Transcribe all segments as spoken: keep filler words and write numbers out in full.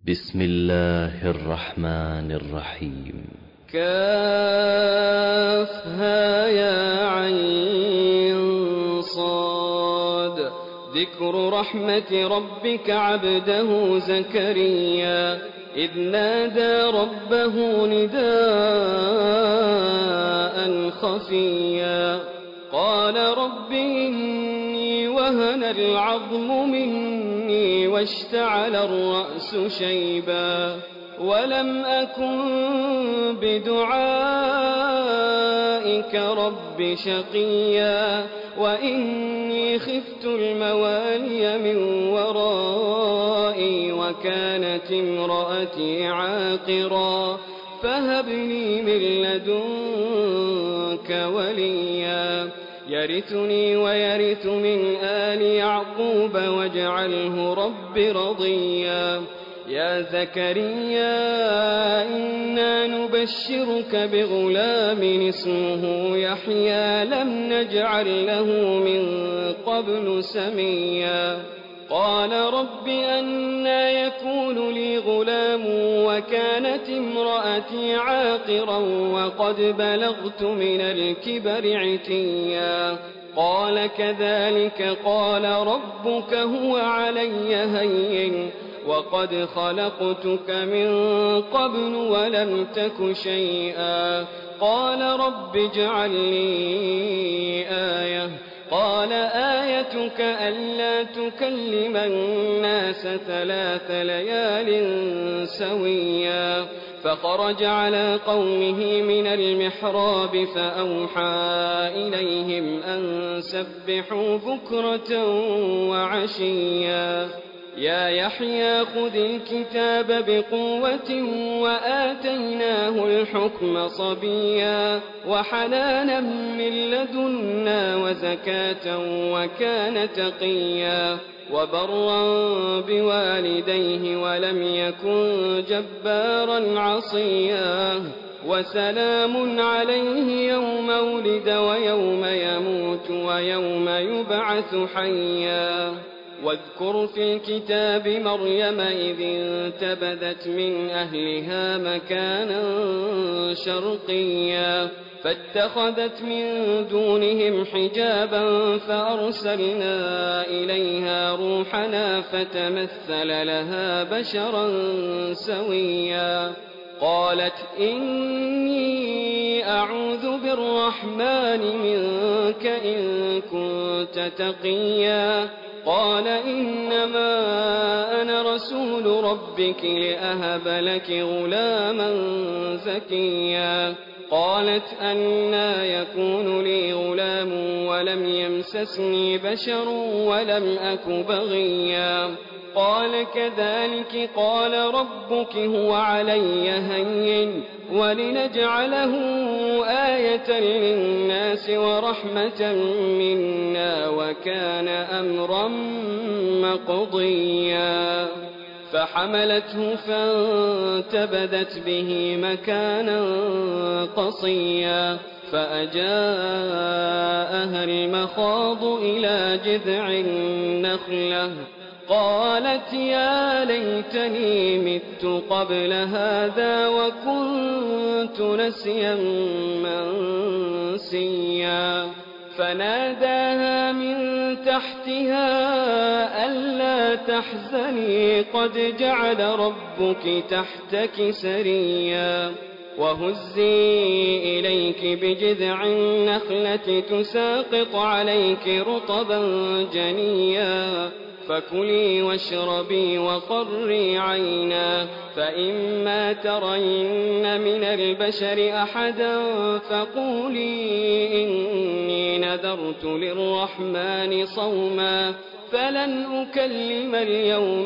بسم الله الرحمن الرحيم. كافها يا عين صاد. ذكر رحمة ربك عبده زكريا إذ نادى ربه نداء خفيا قال رب إني وهن العظم مني واشتعل الرأس شيبا ولم أكن بدعائك رب شقيا وإني خفت الموالي من ورائي وكانت امرأتي عاقرا فهب لي من لدنك وليا يرثني ويرث من آل يعقوب واجعله رب رضيا. يا زكريا إنا نبشرك بغلام اسمه يحيى لم نجعل له من قبل سميا قال رب أنى يكون لي غلام وكانت امرأتي عاقرا وقد بلغت من الكبر عتيا قال كذلك قال ربك هو علي هين وقد خلقتك من قبل ولم تك شيئا قال رب اجعل لي آية قال آيتك ألا تكلم الناس ثلاث ليال سويا فخرج على قومه من المحراب فأوحى إليهم أن سبحوا بكرة وعشيا يا يحيى خذ الكتاب بقوة وآتيناه الحكم صبيا وحنانا من لدنا وزكاة وكان تقيا وبرا بوالديه ولم يكن جبارا عصيا وسلام عليه يوم ولد ويوم يموت ويوم يبعث حيا واذكر في الكتاب مريم إذ انتبذت من أهلها مكانا شرقيا فاتخذت من دونهم حجابا فأرسلنا إليها روحنا فتمثل لها بشرا سويا قالت إني أعوذ بالرحمن منك إن كنت تقيا قال إنما أنا رسول ربك لأهب لك غلاما زكيا قالت أنى يكون لي غلام ولم يمسسني بشر ولم أك بغيا قال كذلك قال ربك هو علي هين ولنجعله آية للناس ورحمة منا وكان أمرا مقضيا فحملته فانتبذت به مكانا قصيا فأجاءها المخاض إلى جذع النخلة قالت يا ليتني مت قبل هذا وكنت نسيا منسيا فناداها من تحتها ألا تحزني قد جعل ربك تحتك سريا وهزي إليك بجذع النخلة تساقط عليك رطبا جنيا فكلي واشربي وقري عينا فإما ترين من البشر أحدا فقولي إني نذرت للرحمن صوما فلن أكلم اليوم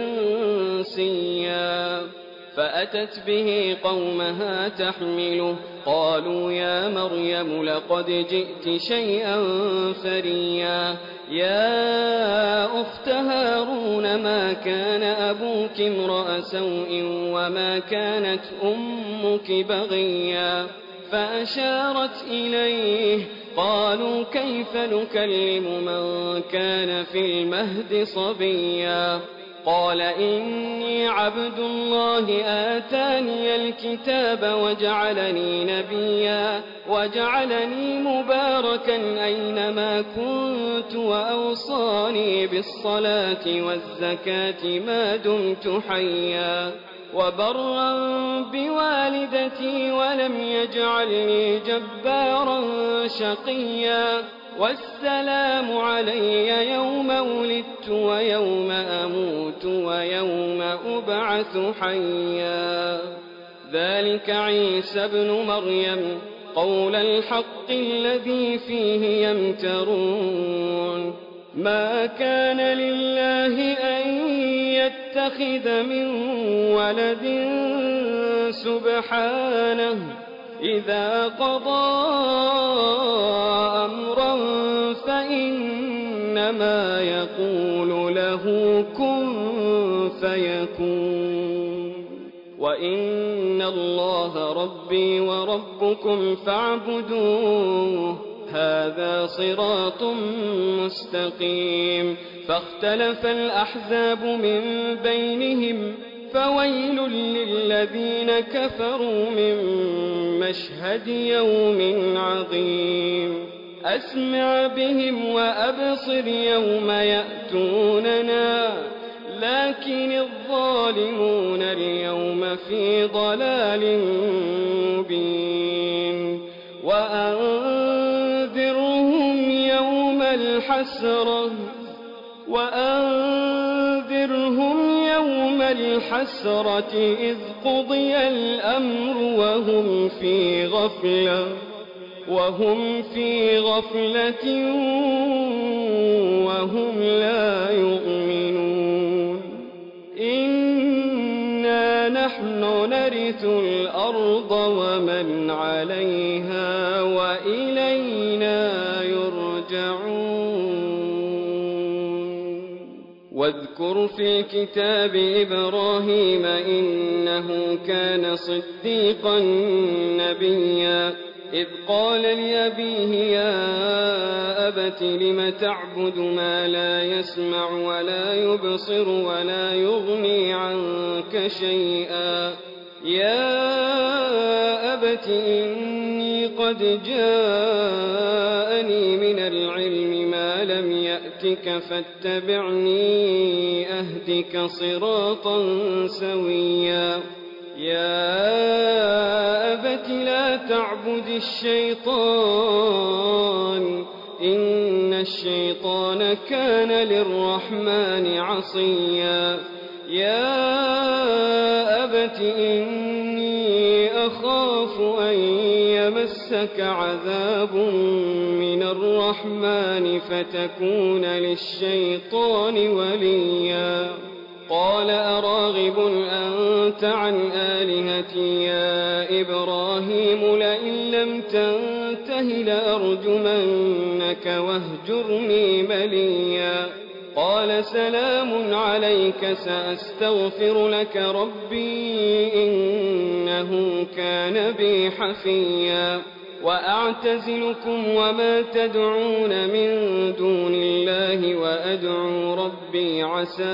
إنسيا فأتت به قومها تحمله قالوا يا مريم لقد جئت شيئا فريا يا أخت هارون ما كان أبوك امرأ سوء وما كانت أمك بغيا فأشارت إليه قالوا كيف نكلم من كان في المهد صبيا قال إني عبد الله آتاني الكتاب وجعلني نبيا وجعلني مباركا أينما كنت وأوصاني بالصلاة والزكاة ما دمت حيا وبرا بوالدتي ولم يجعلني جبارا شقيا والسلام علي يوم ولدت ويوم أموت ويوم أبعث حيا ذلك عيسى ابن مريم قول الحق الذي فيه يمترون ما كان لله أن يتخذ من ولد سبحانه إذا قضى أمرا فإنما يقول له كن فيكون وإن الله ربي وربكم فاعبدوه هذا صراط مستقيم فاختلف الأحزاب من بينهم فويل للذين كفروا من مشهد يوم عظيم أسمع بهم وأبصر يوم يأتوننا لكن الظالمون اليوم في ضلال مبين وأنذرهم يوم الحسرة وأنذرهم يوم الحسرة إذ قضي الأمر وهم في غفلة وهم في غفلة وهم لا يؤمنون إنا نحن نرث الأرض ومن عليها وإلينا يرجعون واذكر في الكتاب إبراهيم إنه كان صديقا نبيا إذ قال لأبيه يا أبت لم تعبد ما لا يسمع ولا يبصر ولا يغني عنك شيئا يا أبت إني قد جاءني من العلم ما لم يأتك فاتبعني أهدك صراطا سويا يا أبت لا تعبد الشيطان إن الشيطان كان للرحمن عصيا يا أبت إني أخاف أن يمسك عذاب من الرحمن فتكون للشيطان وليا قال أراغب أنت عن آلهتي يا إبراهيم لئن لم تنته لأرجمنك واهجرني مليا قال سلام عليك سأستغفر لك ربي إنه كان بي حفيا وأعتزلكم وما تدعون من دون الله وأدعو ربي عسى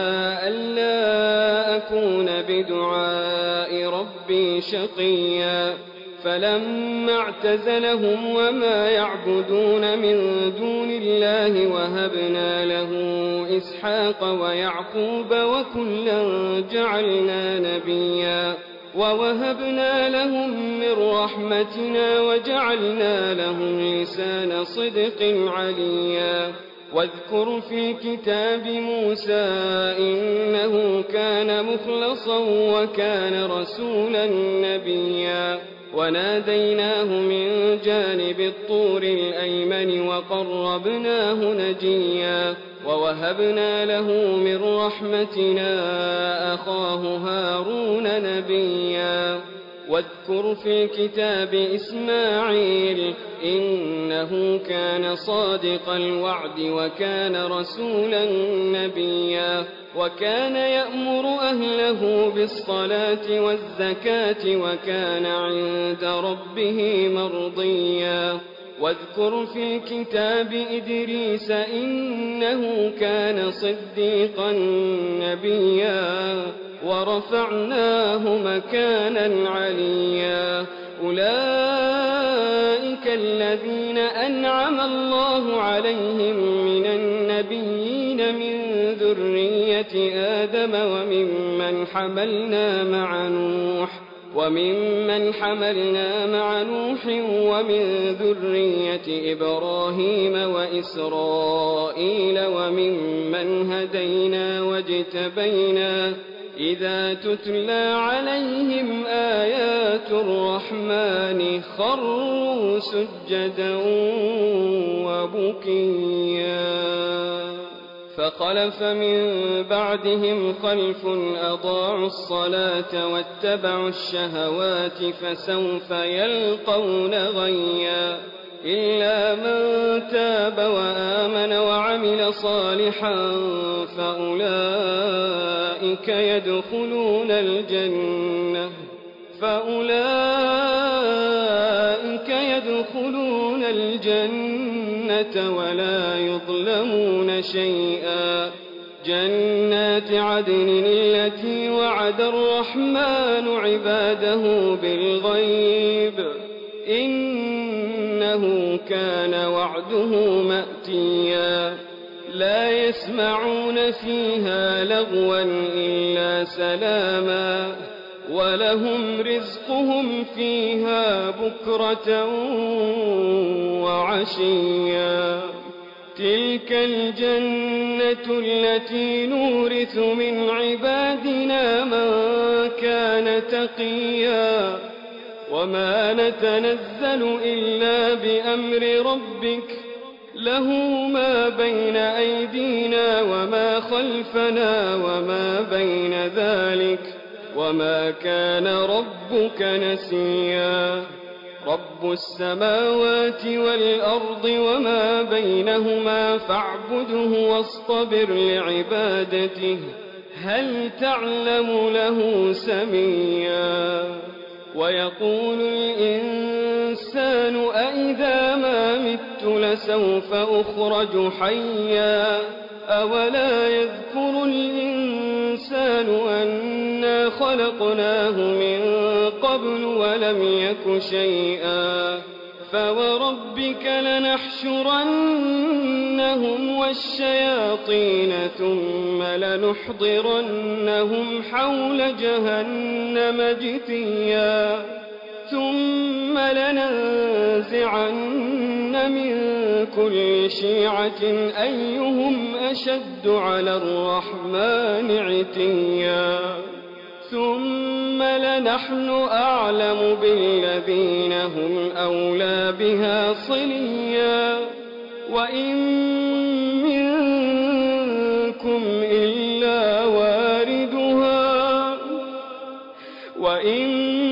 ألا أكون بدعاء ربي شقيا فلما اعتزلهم وما يعبدون من دون الله وهبنا له إسحاق ويعقوب وكلا جعلنا نبيا ووهبنا لهم من رحمتنا وجعلنا لهم لسان صدق عليا واذكر في الكتاب موسى إنه كان مخلصا وكان رسولا نبيا وناديناه من جانب الطور الأيمن وقربناه نجيا ووهبنا له من رحمتنا أخاه هارون نبيا واذكر في الكتاب إسماعيل إنه كان صادق الوعد وكان رسولا نبيا وكان يأمر أهله بالصلاة والزكاة وكان عند ربه مرضيا واذكر في الكتاب إدريس إنه كان صديقا نبيا ورفعناه مكانا عليا أولئك الذين أنعم الله عليهم من النبيين من ذرية آدم وممن حملنا مع نوح وممن حملنا مع نوح ومن ذرية إبراهيم وإسرائيل وممن هدينا واجتبينا إذا تتلى عليهم آيات الرحمن خروا سجدا وبكيا فخلف من بعدهم خلف أضاعوا الصلاة واتبعوا الشهوات فسوف يلقون غيا إلا من تاب وآمن وعمل صالحا فأولئك يدخلون الجنة فأولئك يدخلون الجنة ولا يظلمون شيئا جنات عدن التي وعد الرحمن عباده بالغيب إنه كان وعده مأتيا لا يسمعون فيها لغوا إلا سلاما ولهم رزقهم فيها بكرة وعشيا تلك الجنة التي نورث من عبادنا من كان تقيا وما نتنزل إلا بأمر ربك له ما بين أيدينا وما خلفنا وما بين ذلك وما كان ربك نسيا رب السماوات والأرض وما بينهما فاعبده واصطبر لعبادته هل تعلم له سميا ويقول الإنسان أإذا ما مت لسوف أخرج حيا أولا يذكر الإنسان أنا خلقناه من قبل ولم يك شيئا فوربك لنحشرنهم والشياطين ثم لنحضرنهم حول جهنم جثيا ثم لننزعن من كل شيعة أيهم أشد على الرحمن عتيا ثم لنحن أعلم بالذين هم أولى بها صليا وإن منكم إلا واردها وإن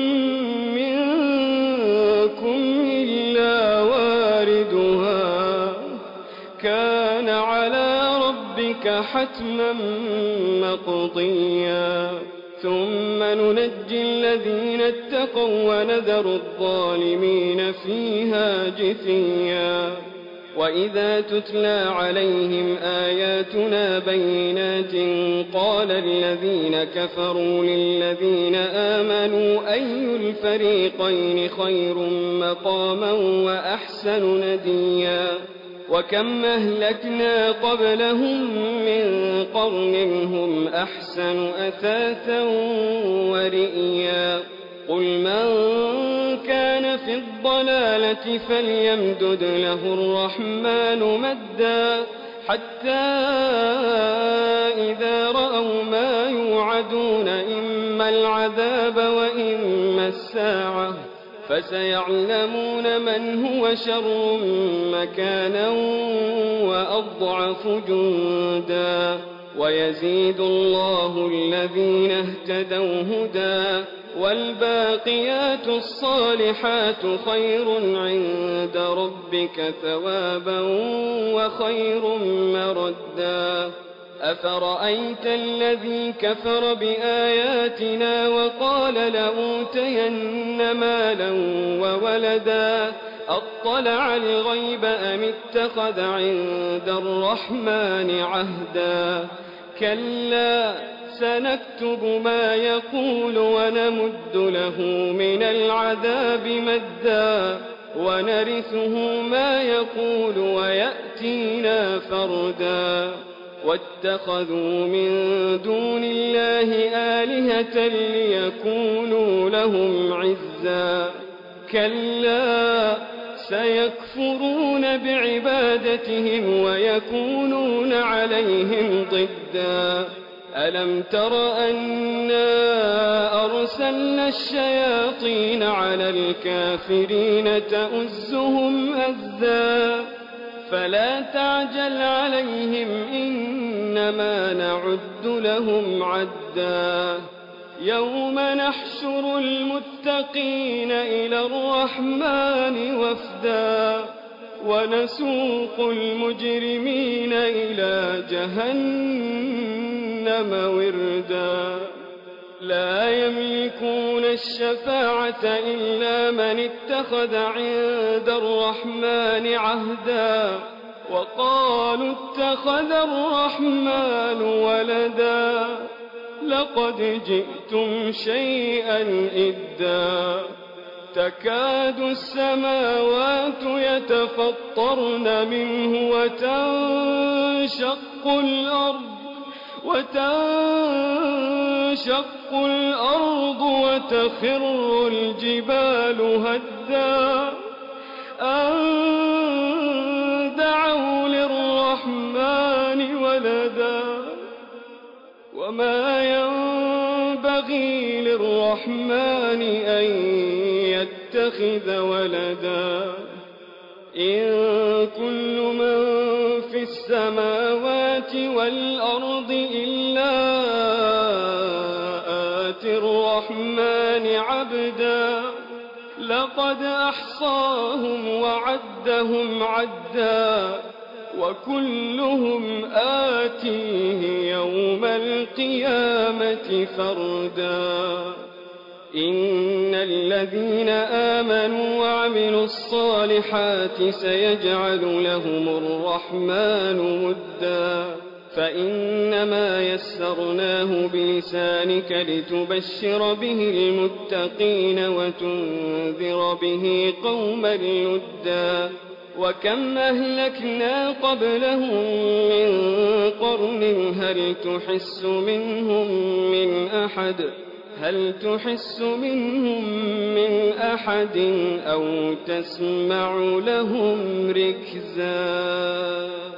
منكم إلا واردها كان على ربك حتما مقضيا ثم ننجي الذين اتقوا ونذر الظالمين فيها جثيا وإذا تتلى عليهم آياتنا بينات قال الذين كفروا للذين آمنوا أي الفريقين خير مقاما وأحسن نديا وكم أهلكنا قبلهم من قرن هم أحسن أثاثا ورئيا قل من كان في الضلالة فليمدد له الرحمن مدا حتى إذا رأوا ما يوعدون إما العذاب وإما الساعة فسيعلمون من هو شر مكانا وأضعف جندا ويزيد الله الذين اهتدوا هدى والباقيات الصالحات خير عند ربك ثوابا وخير مردا أفرأيت الذي كفر بآياتنا وقال لأوتين مالا وولدا أطلع الغيب أم اتخذ عند الرحمن عهدا كلا سنكتب ما يقول ونمد له من العذاب مدا ونرثه ما يقول ويأتينا فردا واتخذوا من دون الله آلهة ليكونوا لهم عزا كلا سيكفرون بعبادتهم ويكونون عليهم ضدا ألم تر أنا أرسلنا الشياطين على الكافرين تؤزهم أزا فلا تعجل عليهم إنما نعد لهم عدا يوم نحشر المتقين إلى الرحمن وفدا ونسوق المجرمين إلى جهنم وردا لا يملكون الشفاعة إلا من اتخذ عند الرحمن عهدا وقالوا اتخذ الرحمن ولدا لقد جئتم شيئا إدا تكاد السماوات يتفطرن منه وتنشق الأرض وتنشق الأرض وتخر الجبال هدا أن دعوا للرحمن ولدا وما ينبغي للرحمن أن يتخذ ولدا إن كل من في السماوات والأرض إلا آتي الرحمن عبدا لقد أحصاهم وعدهم عدا وكلهم آتيه يوم القيامة فردا إن الذين آمنوا وعملوا الصالحات سيجعل لهم الرحمن ودا فإنما يسرناه بلسانك لتبشر به المتقين وتنذر به قوما لدا وكم أهلكنا قبلهم من قرن هل تحس منهم من أحد هل تحس منهم من أحد أو تسمع لهم ركزا